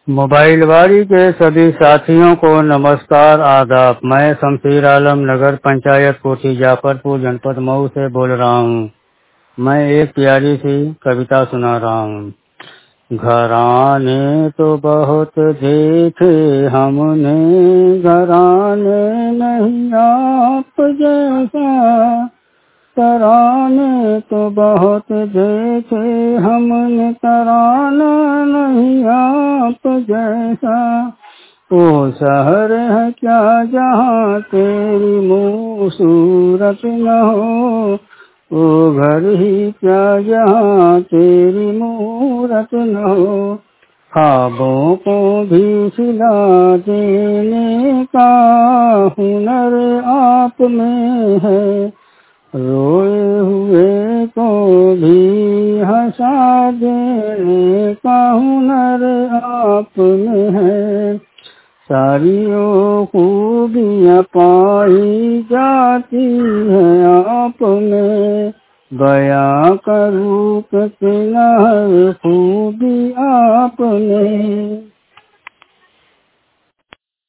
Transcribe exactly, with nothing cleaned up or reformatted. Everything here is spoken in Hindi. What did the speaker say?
मोबाइल वारी के सभी साथियों को नमस्कार आदाब। मैं शमशीर आलम नगर पंचायत कोठी जाफरपुर जनपद मऊ से बोल रहा हूँ। मैं एक प्यारी सी कविता सुना रहा हूँ। घराने तो बहुत देखे हमने, घराने नहीं आप जैसा। तराने तो बहुत देखे हमने, तराना नहीं आप जैसा। ओ शहर है क्या जहाँ तेरी मुँह सूरत न हो, ओ घर ही क्या जहाँ तेरी मूरत न हो। ख्वाबों को भी खिला देने का हुनर आप में है, रोए हुए को भी हंसा देने का हुनर आप में है। सारी वो खूबियाँ पाई जाती है आप में, बयां करूँ कितना है खूबी आप में।